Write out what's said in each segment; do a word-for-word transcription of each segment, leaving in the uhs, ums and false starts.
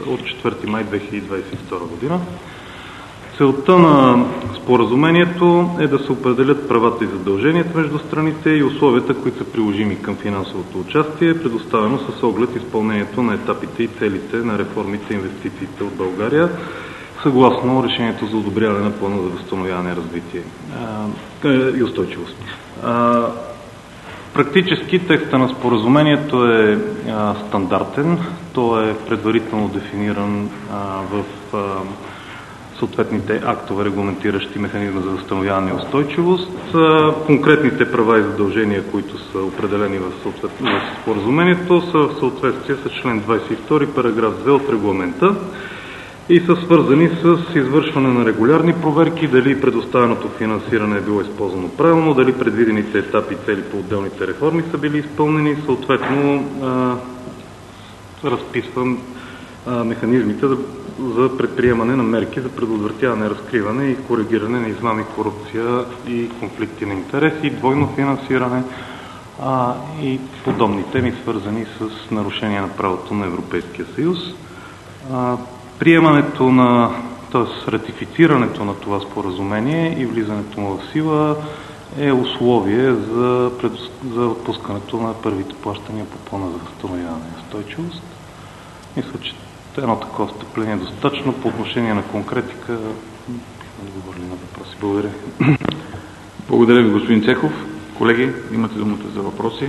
от четвърти май две хиляди двадесет и втора година. Целта на споразумението е да се определят правата и задълженията между страните и условията, които са приложими към финансовото участие, предоставено с оглед изпълнението на етапите и целите на реформите и инвестициите от България, съгласно решението за одобряване на плана за възстановяване, развитие и устойчивост. Практически текста на споразумението е а, стандартен. Той е предварително дефиниран а, в а, съответните актове, регламентиращи механизма за възстановяване и устойчивост. А, конкретните права и задължения, които са определени в, в споразумението, са в съответствие с член двадесет и втори, параграф две от регламента и са свързани с извършване на регулярни проверки, дали предоставеното финансиране е било използвано правилно, дали предвидените етапи и цели по отделните реформи са били изпълнени, съответно а, разписвам а, механизмите за, за предприемане на мерки за предотвратяване, разкриване и коригиране на измами, корупция и конфликти на интереси, двойно финансиране а, и подобни теми, свързани с нарушение на правото на Европейския съюз. А, Приемането на, т.е. ратифицирането на това споразумение и влизането му в сила е условие за, пред, за отпускането на първите плащания по плана за възстановяване и устойчивост. Мисля, че едно такова встъпление е достатъчно. По отношение на конкретика бихме отговорили на въпроси. Благодаря. Благодаря ви, господин Цеков. Колеги, имате думата за въпроси.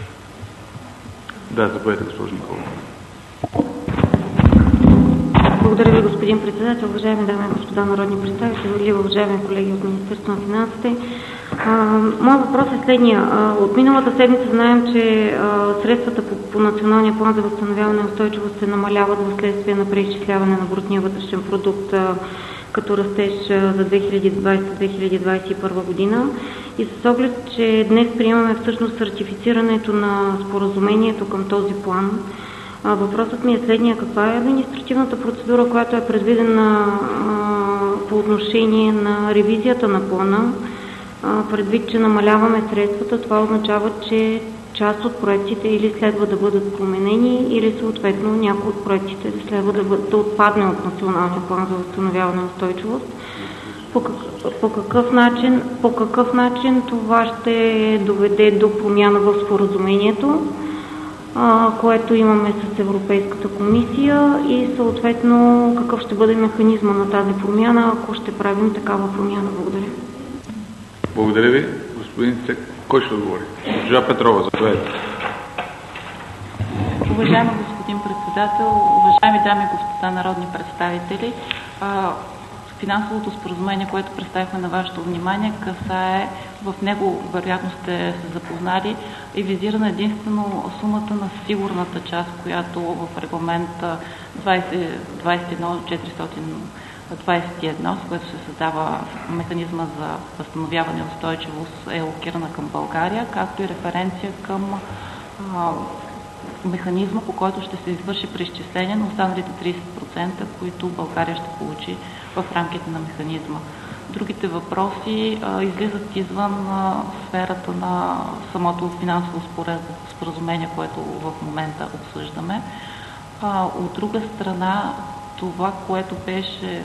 Да, заповядайте, госпожо Николова. Благодаря ви, господин председател, уважаеми дами и господа народни представители, уважаеми колеги от Министерството на финансите. Моят въпрос е следния. А, от миналата седмица знаем, че а, средствата по, по Националния план за възстановяване и устойчивост се намаляват в следствие на преизчисляване на брутния вътрешен продукт а, като растеж а, за две хиляди двадесета до две хиляди двадесет и първа година. И с оглед, че днес приемаме всъщност ратифицирането на споразумението към този план, въпросът ми е следния: каква е административната процедура, която е предвидена а, по отношение на ревизията на плана? А, предвид, че намаляваме средствата, това означава, че част от проектите или следва да бъдат променени, или съответно някои от проектите следва да, бъд, да отпадне от Националния план за възстановяване и устойчивост. По, как, по, какъв начин, по какъв начин това ще доведе до промяна в споразумението, което имаме с Европейската комисия, и съответно какъв ще бъде механизма на тази промяна, ако ще правим такава промяна? Благодаря. Благодаря ви. Господин Цек, кой ще отговори? Госпожа Петрова, заповядайте. Уважаеми господин председател, уважаеми дами и господа народни представители, финансовото споразумение, което представихме на вашето внимание, касае, в него вероятно сте се запознали, и визирана единствено сумата на сигурната част, която в регламент двадесет и едно четиристотин двадесет и едно, с което се създава механизма за възстановяване и устойчивост, е локирана към България, както и референция към а, механизма, по който ще се извърши преизчисление на останалите тридесет процента, които България ще получи в рамките на механизма. Другите въпроси а, излизат извън а, сферата на самото финансово споразумение, което в момента обсъждаме. А, от друга страна, това, което беше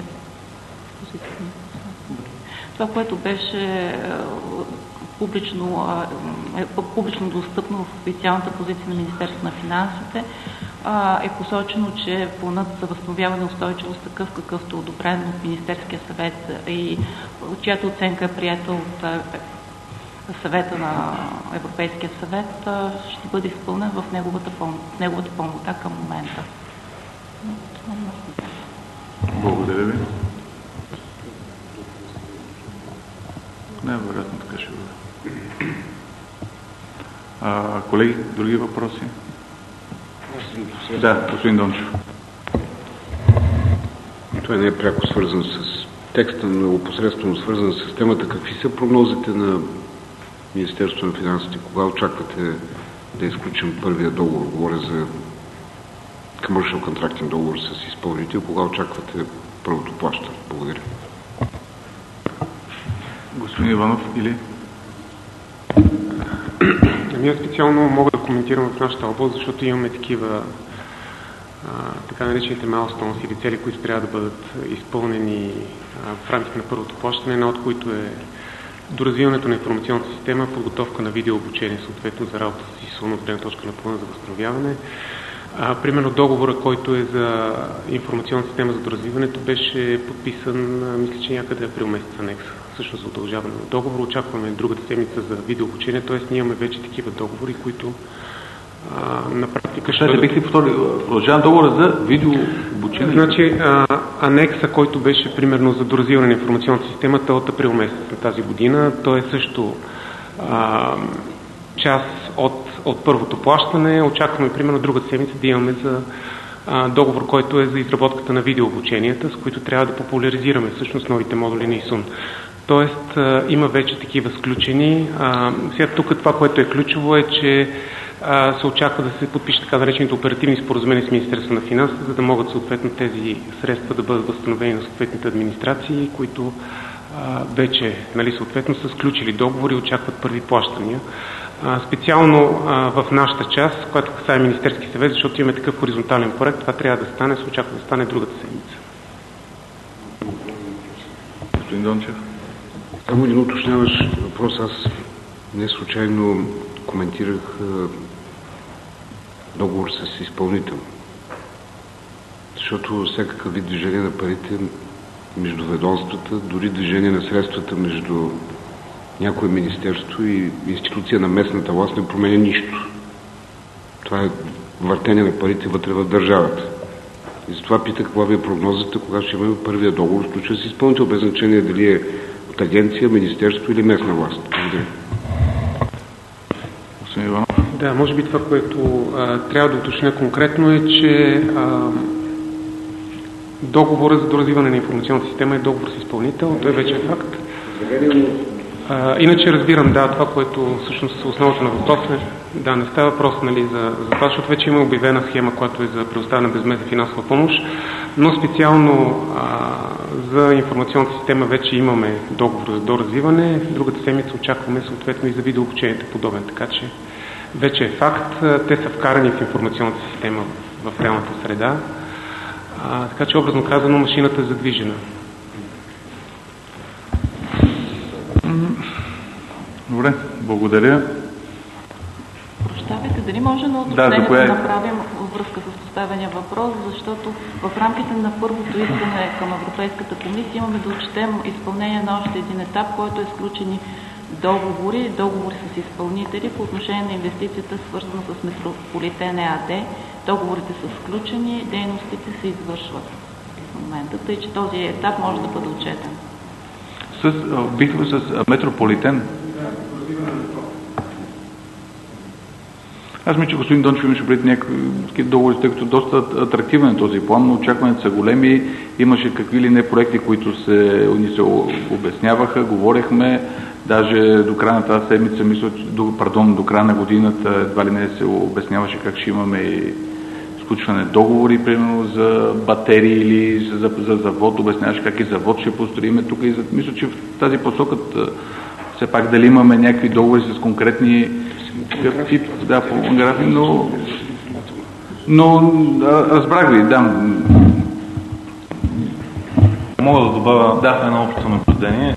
това, което беше а, публично, а, е, публично достъпно в официалната позиция на Министерството на финансите, е посочено, че планът за възстановяване на устойчивост, такъв какъвто е одобрен от Министерския съвет и чиято оценка е приета от съвета на Европейския съвет, ще бъде изпълнен в неговата, в неговата пълнота към момента. Благодаря ви. Най-вероятно така ще бъде. А, колеги, други въпроси? Да, господин Дончев. Това не е пряко свързан с текста, но опосредствено свързан с темата. Какви са прогнозите на Министерството на финансите? Кога очаквате да изключим първия договор? Говоря за commercial contracting договор с изпълнител. Кога очаквате първото плащане? Благодаря. Господин Иванов, или? Ами аз специално мога да коментирам в нашата област, защото имаме такива така наречените milestones или цели, които трябва да бъдат изпълнени а, в рамките на първото плащане, една от които е доразвиването на информационната система, подготовка на видеообучение, съответно за работа с ИСУН от гледна точка на плана за възстановяване. А, примерно договора, който е за информационна система за доразвиването, беше подписан, а, мисля, че някъде април месец анекс, всъщност за удължаване на договора. Очакваме другата седмица за видеообучение, т.е. ние имаме вече такива договори, които а, на практика ще бъдат... Бих ли повторил, продължавам договора за видеообучение? Значи, а, анекса, който беше примерно за доразвиване на информационната система, е от април месец на тази година. Той е също а, част от от първото плащане. Очакваме, примерно, другата седмица да имаме за а, договор, който е за изработката на видеообученията, с които трябва да популяризираме всъщност новите модули на ИСУН. Тоест, а, има вече такива сключени. А, сега тук това, което е ключово е, че а, се очаква да се подпише така наречените оперативни споразумения с Министерството на финансите, за да могат съответно тези средства да бъдат възстановени на съответните администрации, които а, вече, нали, съответно са сключили договори и очакват първи плащания. А, специално а, в нашата част, която касае Министерски съвет, защото имаме такъв хоризонтален проект, това трябва да стане, се очаква да стане другата седмица. Господин Дончев. Само един уточняваш въпрос. Аз не случайно коментирах а, договор с изпълнител. Защото всякакъв вид движение на парите между ведомствата, дори движение на средствата между някое министерство и институция на местната власт не променя нищо. Това е въртение на парите вътре в държавата. И затова питах каква ви е прогнозата, кога ще имаме първия договор, случва с изпълнител, без значение дали е от агенция, министерство или местна власт. Благодаря. Да, може би това, което а, трябва да уточня конкретно е, че а, договора за доразвиване на информационната система е договор с изпълнител, той вече е факт. А, иначе разбирам, да, това, което всъщност е основата на въпроса е, да, не става въпрос, нали, за, за това, защото вече има обявена схема, която е за предоставяне на безмезна финансова помощ, но специално а, за информационната система вече имаме договор за доразвиване, другата седмица очакваме съответно и за видеообучението подобен, така че вече е факт, те са вкарани в информационната система в реалната среда, а, така че образно казано машината е задвижена. Добре, благодаря. Прощавайте, дали може на уточнение да, да направим във връзка с поставения въпрос, защото в рамките на първото искане към Европейската комисия имаме да отчетем изпълнение на още един етап, който е сключени договори, договори с изпълнители по отношение на инвестицията, свързана с Метрополитен ЕАД. Договорите са сключени, дейностите се извършват в момента, тъй че този етап може да бъде отчетен. С, бихме с Метрополитен. Аз мисля, че господин Дончев имаше пред някакви договори, тъй като доста атрактивен е този план, но очакването са големи. Имаше какви ли не проекти, които се, ни се обясняваха, говорехме. Даже до края на тази седмица, мисля, до, пардон, до края на годината едва ли не се обясняваше как ще имаме и сключване договори, примерно за батерии или за, за завод, обясняваше как и завод ще построиме тук. И за, мисля, че в тази посокът все пак дали имаме някакви договори с конкретни тип, да, графи, но, но разбрах ви, да. Мога да добавя да. едно общо наблюдение.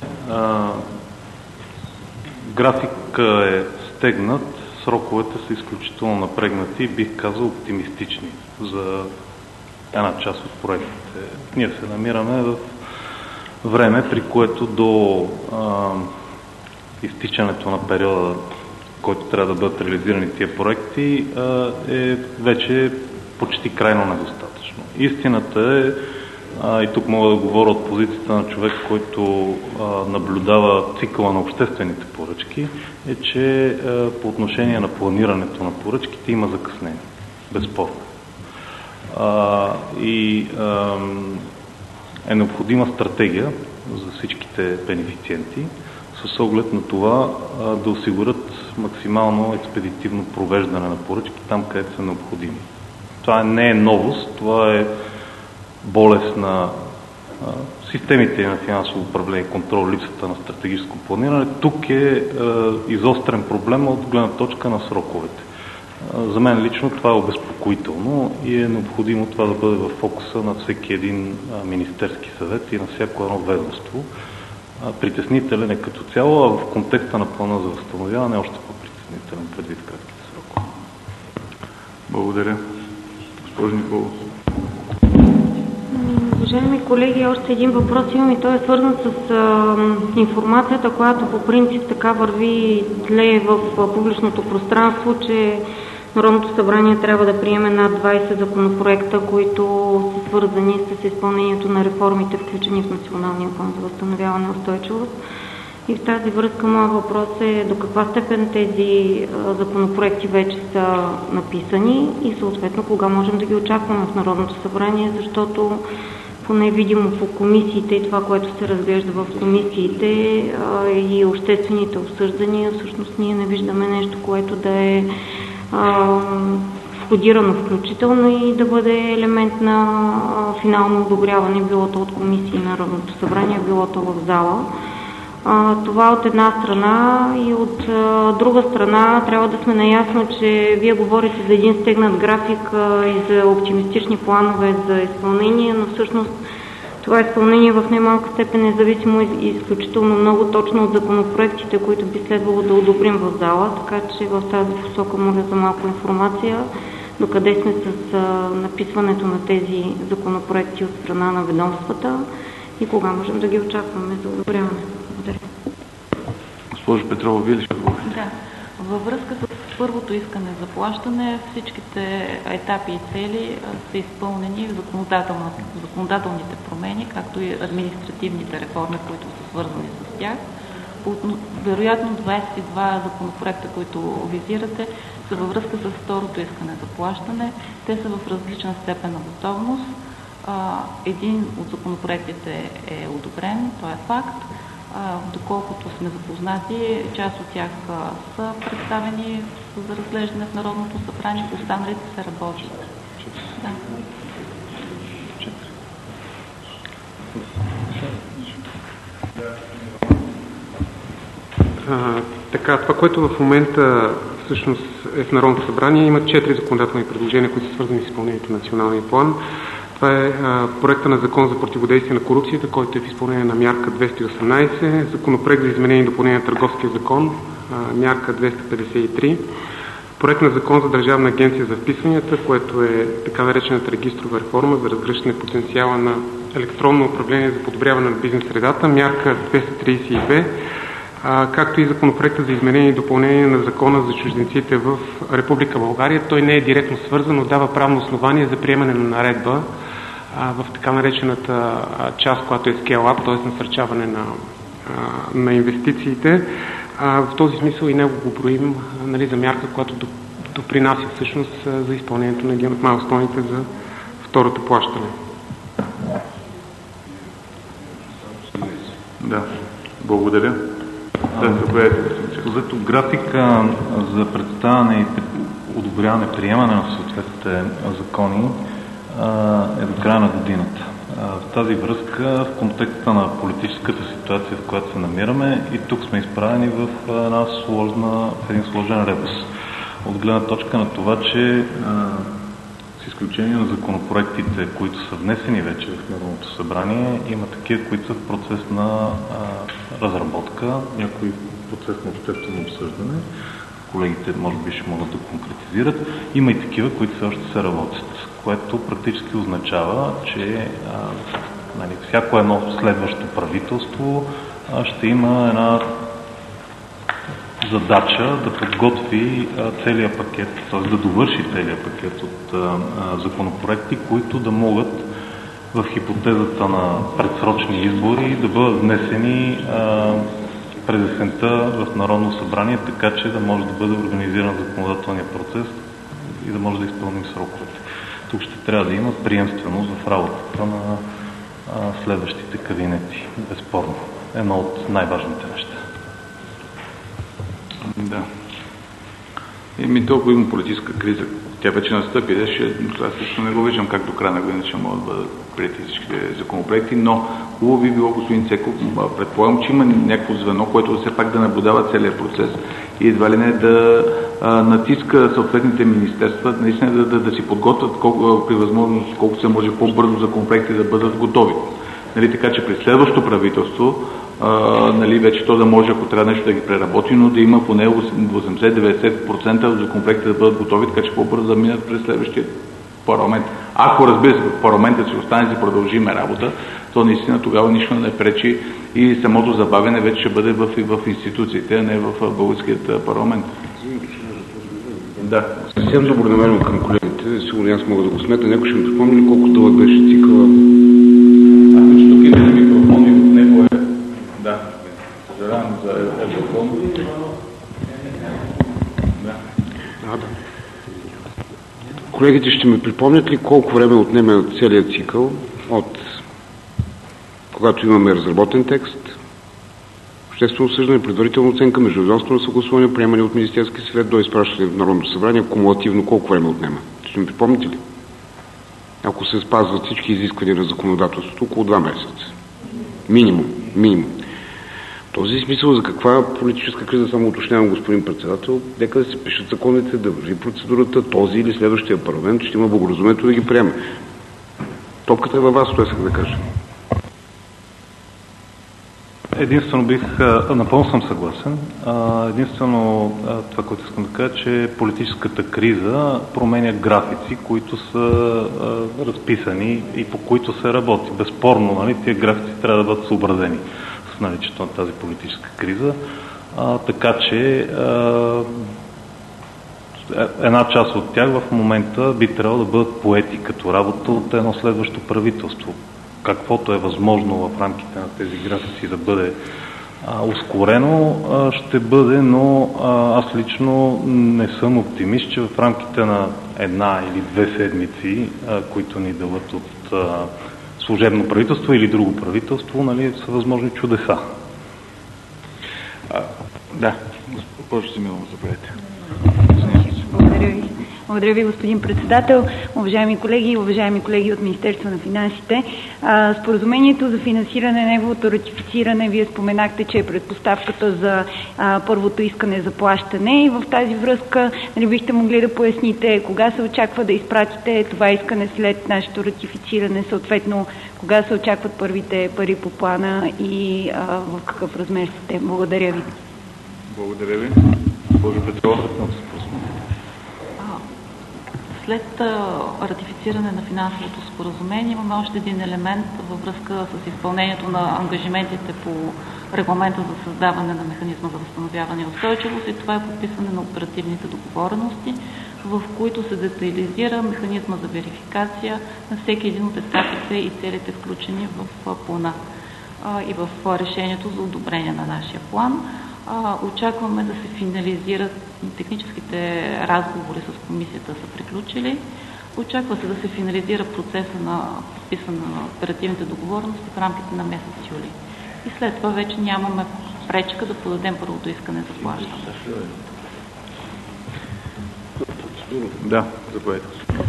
Графика е стегнат, сроковете са изключително напрегнати и бих казал оптимистични за една част от проектите. Ние се намираме в време, при което до а, изтичането на периода, който трябва да бъдат реализирани тия проекти, а, е вече почти крайно недостатъчно. Истината е, а, и тук мога да говоря от позицията на човек, който а, наблюдава цикъла на обществените поръчки, е, че а, по отношение на планирането на поръчките има закъснение. Безспорно. А, и а, е необходима стратегия за всичките бенефициенти, с оглед на това а, да осигурят максимално експедитивно провеждане на поръчки там, където са необходими. Това не е новост, това е болест на а, системите на финансово управление и контрол, липсата на стратегическо планиране. Тук е а, изострен проблем от гледна точка на сроковете. За мен лично това е обезпокоително и е необходимо това да бъде в фокуса на всеки един министерски съвет и на всяко едно ведомство. Притеснителен е като цяло, а в контекста на плана за възстановяване още по-притеснителен предвид кратките срокове. Благодаря. Госпожо Николова. Уважаеми колеги, още един въпрос имам и той е свързан с а, информацията, която по принцип така върви тлее в а, публичното пространство, че Народното събрание трябва да приеме над двайсет законопроекта, които са свързани с изпълнението на реформите, включени в Националния план за възстановяване и устойчивост. И в тази връзка моят въпрос е до каква степен тези а, законопроекти вече са написани и съответно кога можем да ги очакваме в Народното събрание, защото поне видимо по комисиите и това, което се разглежда в комисиите а, и обществените обсъждания, всъщност ние не виждаме нещо, което да е а, входирано включително и да бъде елемент на а, финално одобряване, било то от комисии на Народното събрание, било то в зала. А, това от една страна и от а, друга страна трябва да сме наясно, че вие говорите за един стегнат график а, и за оптимистични планове за изпълнение, но всъщност това изпълнение в немалка степен е зависимо и изключително много точно от законопроектите, които би следвало да одобрим в зала, така че в тази посока моля за малко информация докъде сме с а, написването на тези законопроекти от страна на ведомствата и кога можем да ги очакваме за одобряване. Благодаря. Госпожо Петрова, вие ли ще говорите? Да. Във връзка с първото искане за плащане, всичките етапи и цели са изпълнени в законодателните промени, както и административните реформи, които са свързани с тях. По, вероятно двайсет и два законопроекта, които визирате, са във връзка с второто искане за плащане. Те са в различна степен на готовност. Един от законопроектите е одобрен, той е факт. Доколкото сме запознати, част от тях са представени за разглеждане в Народното събрание, по останалите се работи. Да. А, така, това, което в момента всъщност е в Народното събрание, има четири законодателни предложения, които са свързани с изпълнението на националния план. Това е а, проекта на закон за противодействие на корупцията, който е в изпълнение на мярка двеста и осемнайсет, законопроект за изменение и допълнение на търговския закон, а, мярка двеста петдесет и три, проект на закон за Държавна агенция за вписванията, което е така наречената регистрова реформа за разгръщане потенциала на електронно управление за подобряване на бизнес средата, мярка двеста тридесет и две, а, както и законопроекта за изменение и допълнение на закона за чужденците в Република България. Той не е директно свързан, но дава правно основание за приемане на наредба в така наречената част, която е scale-up, т.е. насърчаване на, на инвестициите. В този смисъл и него го броим, нали, за мярка, която допринася всъщност за изпълнението на един от майлстоуните за второто плащане. Да, благодаря. Да, Зато графика за представяне и одобряване, приемане на съответните закони е до края на годината. В тази връзка, в контекста на политическата ситуация, в която се намираме, и тук сме изправени в, една сложна, в един сложен ребус. От гледна точка на това, че с изключение на законопроектите, които са внесени вече в Народното събрание, има такива, които са в процес на а, разработка, някои в процес на обществено обсъждане. Колегите може би ще могат да конкретизират. Има и такива, които все още се работят, което практически означава, че а, нали, всяко едно следващо правителство а, ще има една задача да подготви а, целият пакет, т.е. да довърши целият пакет от а, а, законопроекти, които да могат в хипотезата на предсрочни избори да бъдат внесени а, през есента в Народно събрание, така че да може да бъде организиран законодателния процес и да може да изпълним сроковете. Тук ще трябва да има приемственост в работата на а, следващите кабинети. Безспорно. Едно от най-важните неща. Да. Еми, толкова има политическа криза. Тя вече настъпи, да, ще, аз също не го виждам как до края на година ще могат да бъдат приети всичките законопроекти, но хубаво би било, господин Цеков, предполагам, че има някакво звено, което все пак да наблюдава целият процес и едва ли не да а, натиска съответните министерства наистина да, да, да си подготвят колко, при възможност колко се може по-бързо законопроекти да бъдат готови. Нали, така че при следващото правителство а, нали, вече то да може, ако трябва нещо да ги преработи, но да има поне осемдесет до деветдесет процента от законопроекти да бъдат готови, така че по-бързо да минат през следващия парламент. Ако, разбира се, в парламента си остане да продължиме работа, то наистина тогава нищо не пречи и самото забавяне вече ще бъде в, в институциите, а не в българският парламент. Да. Съвсем добронамерено към колегите, сигурно аз мога да го сметна. Някой ще ми припомни ли колко дълъг беше цикъла? Аз мисля, тук има микрофон и в него е... Да, съжалявам за еврофон. Да. А, да. Колегите ще ми припомнят ли колко време отнеме целият цикъл от когато имаме разработен текст, обществено обсъждане, предварителна оценка, междуведомствено съгласуване, приемане от Министерския съвет до изпращане в Народното събрание, кумулативно колко време отнема? Ще ми припомните ли? Ако се спазват всички изисквания на законодателството, около два месеца. Минимум. Минимум. В този смисъл за каква политическа криза, само уточнявам, господин председател, нека да се пишат законите, да върви процедурата, този или следващия парламент, ще има благоразумието да ги приеме. Топката е във вас, това исках да кажа. Единствено бих, напълно съм съгласен. Единствено това, което искам да кажа, че политическата криза променя графици, които са разписани и по които се работи. Безспорно, нали, тия графици трябва да бъдат съобразени с наличието на тази политическа криза. А, така че а, една част от тях в момента би трябвало да бъдат поети като работа от едно следващо правителство. Каквото е възможно в рамките на тези графици да бъде а, ускорено, а, ще бъде, но а, аз лично не съм оптимист, че в рамките на една или две седмици, а, които ни дават от а, служебно правителство или друго правителство, нали, са възможни чудеса. А, да, госпожо Симеонова, заповядайте. Благодаря ви. Благодаря ви, господин председател. Уважаеми колеги и уважаеми колеги от Министерство на финансите. А, споразумението за финансиране, неговото ратифициране, вие споменахте, че е предпоставката за а, първото искане за плащане и в тази връзка нали, бихте могли да поясните кога се очаква да изпратите това искане след нашето ратифициране, съответно кога се очакват първите пари по плана и а, в какъв размер са те. Благодаря ви. Благодаря ви. Госпожо Петрова. След ратифициране на финансовото споразумение имаме още един елемент във връзка с изпълнението на ангажиментите по регламента за създаване на механизма за възстановяване и устойчивост и това е подписване на оперативните договорености, в които се детайлизира механизма за верификация на всеки един от етапите и целите включени в плана и в решението за одобрение на нашия план. Очакваме да се финализират техническите разговори с комисията са приключили. Очаква се да се финализира процеса на подписване на оперативните договорености в рамките на месец юли. И след това вече нямаме пречка да подадем първото искане за плащане. Да, заповядайте.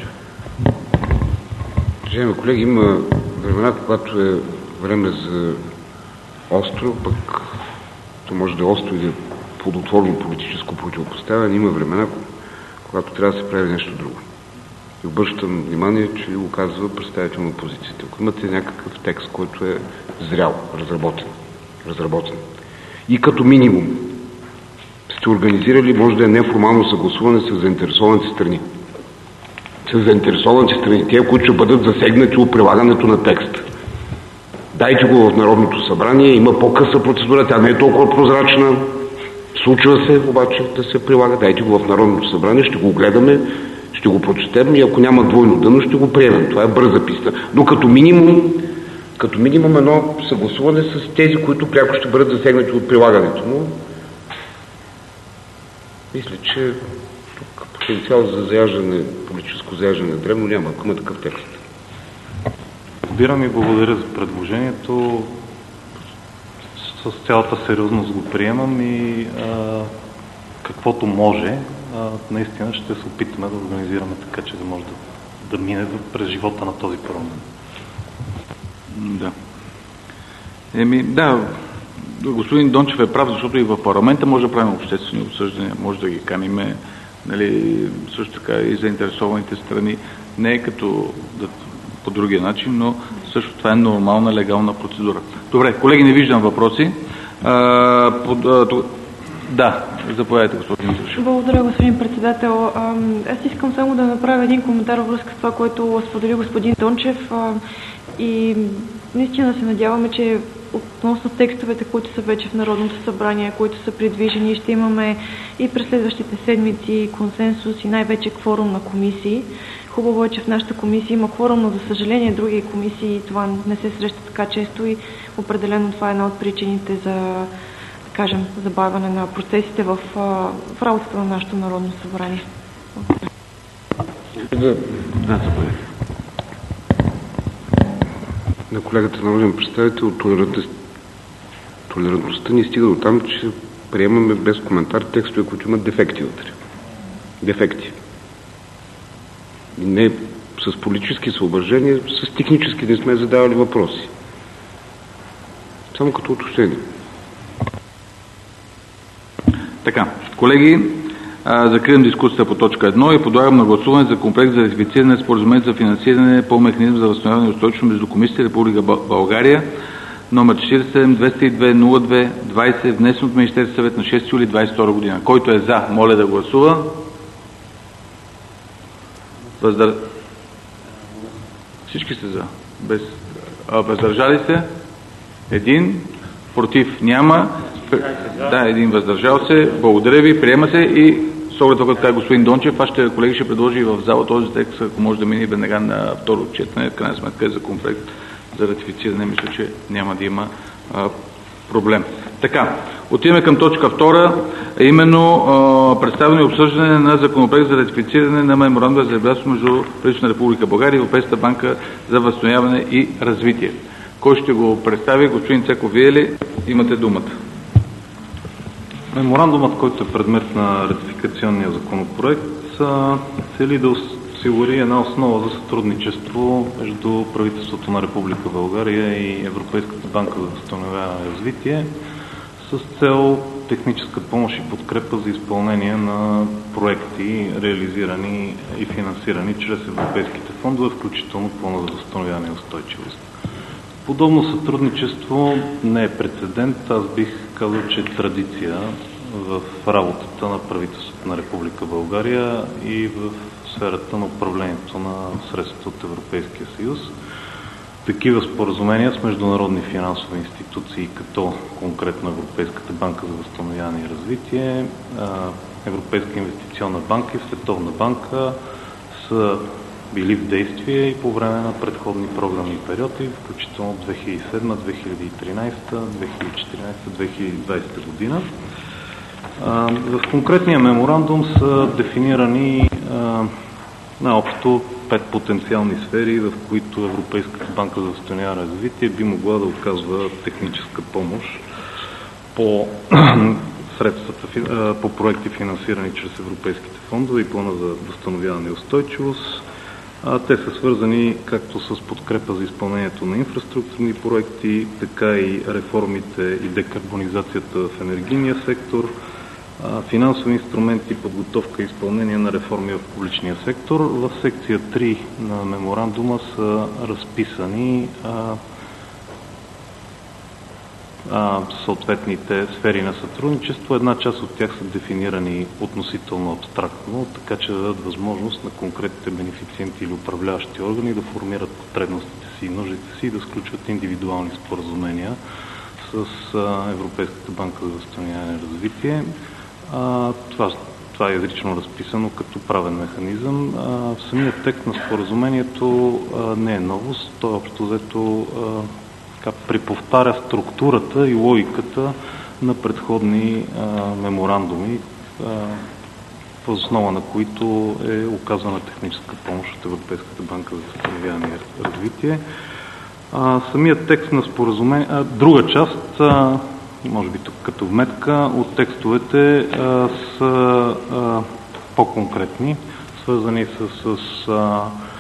Уважаеми колеги, има времена, когато е време за остро, пък то може да е остро и да е плодотворно политическо противопоставяне. Има времена, когато трябва да се прави нещо друго. И обръщам внимание, че го казва представител на опозицията. Ако имате някакъв текст, който е зрял, разработен, разработен и като минимум сте организирали, може да е неформално съгласуване с заинтересованите страни. С заинтересованите страни, те, които ще бъдат засегнати от прилагането на текста. Дайте го в Народното събрание, има по-къса процедура, тя не е толкова прозрачна, случва се обаче да се прилага, дайте го в Народното събрание, ще го гледаме, ще го прочетем и ако няма двойно дъно, ще го приемем. Това е бърза писта. Но като минимум, като минимум едно съгласуване с тези, които пряко ще бъдат засегнати от прилагането. Но мисля, че тук потенциал за заяждане, политическо заяждане на древно няма, ако има такъв текст. Разбирам и благодаря за предложението. С цялата сериозност го приемам и а, каквото може, а, наистина ще се опитаме да организираме така, че да може да, да мине през живота на този парламент. Да. Еми, да, господин Дончев е прав, защото и в парламента може да правим обществени обсъждания, може да ги каниме нали, също така и заинтересованите страни. Не е като да, по другия начин, но също това е нормална, легална процедура. Добре, колеги, не виждам въпроси. А, под, а, да, заповядайте, господин Митушев. Благодаря, господин председател. Аз искам само да направя един коментар във връзка с това, което сподели господин Дончев. И наистина се надяваме, че относно текстовете, които са вече в Народното събрание, които са придвижени, ще имаме и през следващите седмици консенсус и най-вече кворум на комисии. Хубаво е, че в нашата комисия има кворум, но за съжаление други комисии това не се среща така често и определено това е една от причините за, да кажем, забавяне на процесите в, в работата на нашето Народно събрание. Да, да, на колегата народен представител, толерантността ни стига до там, че приемаме без коментар текстове, които имат дефекти вътре. Дефекти. И не с политически съображения, с технически не сме задавали въпроси. Само като уточнение. Така, колеги, закривам дискусията по точка едно и подлагам на гласуване за комплекс за ратифициране на споразумение за финансиране по механизъм за възстановяване и устойчивост между Комисията и Република България, номер четири седем две две нула две двайсет, внесен от Министерския съвет на шести юли двайсет и втора година. Който е за, моля да гласува. Въздър... Всички са за. Без... А, въздържали се? Един. Против няма. Да, един въздържал се. Благодаря ви. Приема се и с оглед това, каза господин Дончев, аз ще, колеги, ще предложи в зала този текст, ако може да мине веднага на второ четене. В крайна сметка е законопроект за ратифициране. Мисля, че няма да има а, проблем. Така, отиваме към точка втора, именно а, представяне и обсъждане на законопроект за ратифициране на меморандума за разбирателство между правителството на Република България и Европейската банка за възстановяване и развитие. Кой ще го представи? Господин Цеков, вие ли имате думата? Меморандумът, който е предмет на ратификационния законопроект, цели да осигури една основа за сътрудничество между правителството на Република България и Европейската банка за възстановяване и развитие с цел техническа помощ и подкрепа за изпълнение на проекти, реализирани и финансирани чрез европейските фондове, включително Плана за възстановяване и устойчивост. Подобно сътрудничество не е прецедент, аз бих казал, че е традиция в работата на правителството на Република България и в сферата на управлението на средствата от Европейския съюз. Такива споразумения с международни финансови институции, като конкретно Европейската банка за възстановяване и развитие, Европейска инвестиционна банка и Световна банка са били в действие и по време на предходни програмни периоди, включително две хиляди и седма, две хиляди и тринайсета, две хиляди и четиринайсета, две хиляди и двайсета година. В конкретния меморандум са дефинирани наобщо пет потенциални сфери, в които Европейската банка за възстановяване и развитие би могла да оказва техническа помощ по средствата, по проекти финансирани чрез европейските фондове и Плана за възстановяване и устойчивост. Те са свързани както с подкрепа за изпълнението на инфраструктурни проекти, така и реформите и декарбонизацията в енергийния сектор, финансови инструменти, подготовка и изпълнение на реформи в публичния сектор. В секция три на меморандума са разписани а, а, съответните сфери на сътрудничество. Една част от тях са дефинирани относително абстрактно, така че да дадат възможност на конкретните бенефициенти или управляващи органи да формират потребностите си и нуждите си и да сключват индивидуални споразумения с а, Европейската банка за възстановяване и развитие. А, това, това е изрично разписано като правен механизъм. А, в самия текст на споразумението а, не е новост, то общо взето а, преповтаря структурата и логиката на предходни а, меморандуми, в основа на които е оказана техническа помощ от Европейската банка за възстановяване и развитие. А, самият текст на споразумение, а, друга част, а, може би тук като вметка, от текстовете а, са а, по-конкретни, свързани с, с а,